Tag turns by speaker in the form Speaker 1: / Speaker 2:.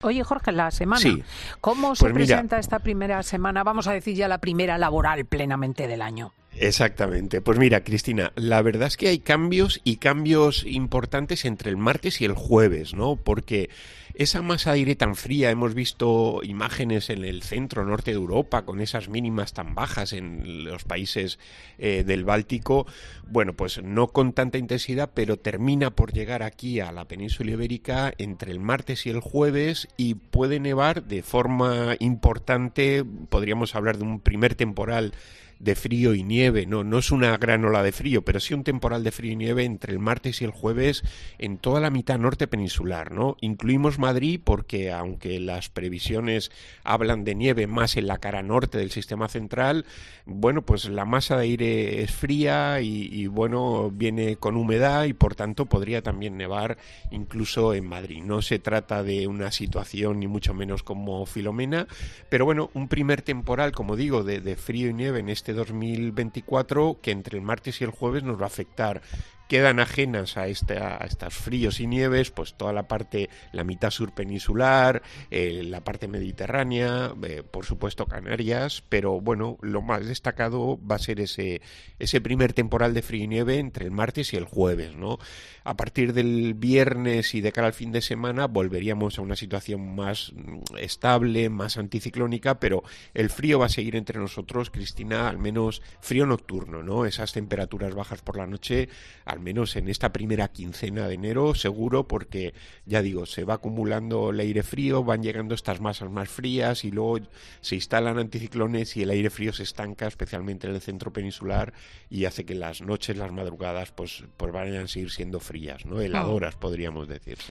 Speaker 1: Oye, Jorge, la semana,
Speaker 2: Sí,
Speaker 1: ¿cómo se
Speaker 2: pues mira,
Speaker 1: presenta esta primera semana? Vamos a decir ya la primera laboral plenamente del año.
Speaker 2: exactamente. Pues mira, Cristina, la verdad es que hay cambios y cambios importantes entre el martes y el jueves, ¿no? Porque esa masa de aire tan fría, hemos visto imágenes en el centro norte de Europa con esas mínimas tan bajas en los países del Báltico, bueno, pues no con tanta intensidad, pero termina por llegar aquí a la península ibérica entre el martes y el jueves y puede nevar de forma importante. Podríamos hablar de un primer temporal de frío y nieve, no es una gran ola de frío, pero sí un temporal de frío y nieve entre el martes y el jueves en toda la mitad norte peninsular, ¿no? Incluimos Madrid porque aunque las previsiones hablan de nieve más en la cara norte del sistema central, bueno, pues la masa de aire es fría y bueno, viene con humedad y por tanto podría también nevar incluso en Madrid. No se trata de una situación ni mucho menos como Filomena, pero bueno, un primer temporal, como digo, de frío y nieve en este 2024 que entre el martes y el jueves nos va a afectar. Quedan ajenas a estos fríos y nieves, pues toda la parte, la mitad sur peninsular, la parte mediterránea, por supuesto Canarias, pero bueno, lo más destacado va a ser ese primer temporal de frío y nieve entre el martes y el jueves, ¿no? A partir del viernes y de cara al fin de semana volveríamos a una situación más estable, más anticiclónica, pero el frío va a seguir entre nosotros, Cristina, al menos frío nocturno, ¿no? Esas temperaturas bajas por la noche, al menos en esta primera quincena de enero, seguro, porque ya digo, se va acumulando el aire frío, van llegando estas masas más frías y luego se instalan anticiclones y el aire frío se estanca, especialmente en el centro peninsular, y hace que las noches, las madrugadas, pues vayan a seguir siendo frías, ¿no?
Speaker 1: Mm.
Speaker 2: Heladoras, podríamos decir.